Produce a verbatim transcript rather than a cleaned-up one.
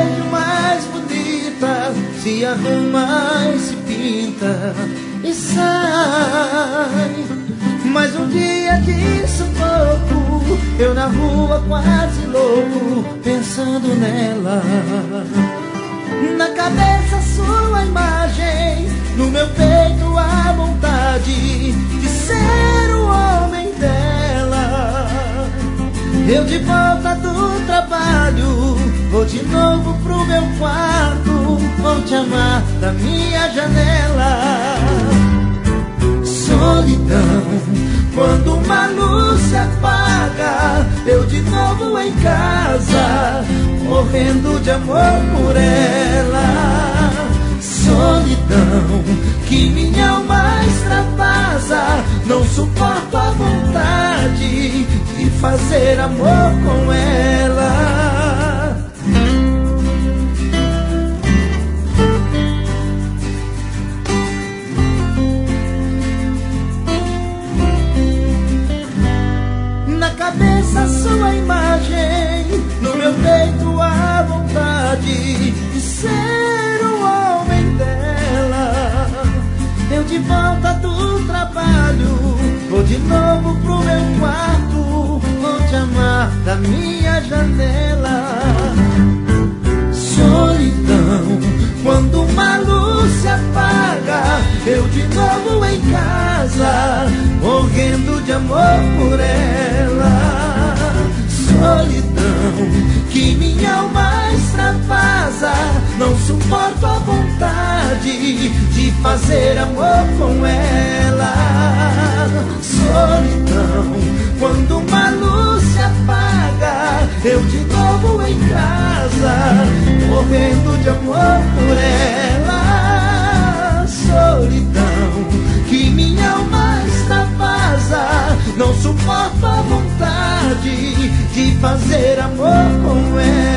vejo mais bonita, se arruma e se pinta e sai. Mas um dia de sufoco, eu na rua quase louco, pensando nela. Na cabeça sua imagem, no meu peito a vontade de ser o homem dela. Eu de volta do trabalho, vou de novo pro meu quarto, vou te amar da minha janela. Solidão, quando uma luz se apaga, eu de novo em casa, morrendo de amor por ela. Solidão, que minha alma extravasa, não suporto a vontade de fazer amor com ela. Na cabeça sua imagem, no meu peito a vontade de ser o homem dela. Eu de volta do trabalho, vou de novo pro meu quarto, vou te amar da minha janela. Solidão, quando uma luz se apaga, eu de novo em casa, morrendo de amor por ela. Solidão, que minha alma extravasa, não suporto a vontade de fazer amor com ela. Solidão, quando uma luz se apaga, eu de novo em casa, morrendo de amor por ela. Solidão, que minha alma extravasa, não suporto a vontade de fazer amor com ela.